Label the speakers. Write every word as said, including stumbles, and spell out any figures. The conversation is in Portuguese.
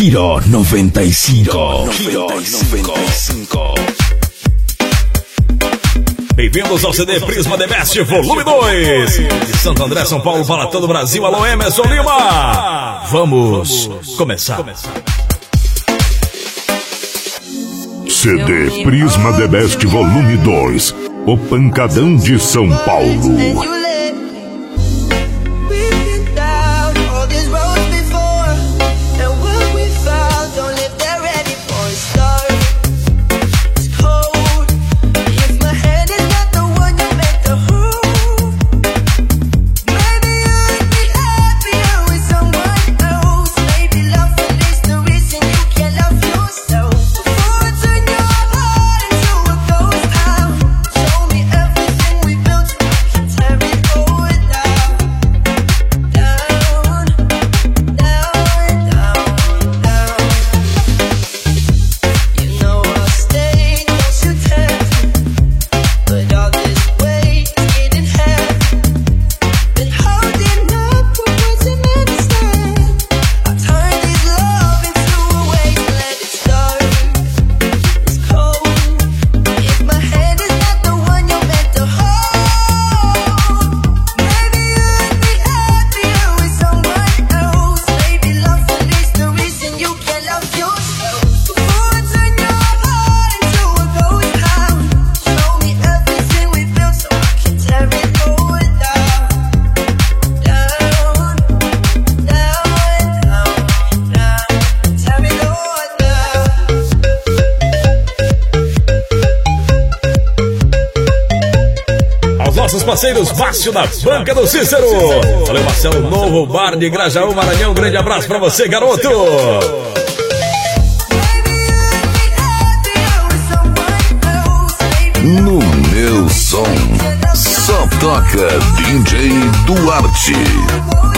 Speaker 1: Giro noventa y cinco. Giro noventa y cinco.
Speaker 2: Bem-vindos ao C D Prisma The Best Volume dois. De Santo André, São Paulo, para todo o Brasil. Alô, Emerson Lima. Vamos começar.
Speaker 3: C D Prisma The Best Volume dois. O Pancadão de São Paulo.
Speaker 2: Nossos parceiros Márcio da Banca do Cícero. Valeu, Marcelo Novo, Bar de Grajaú, Maranhão. Um grande abraço pra você, garoto.
Speaker 3: No meu som, só toca D J Duarte.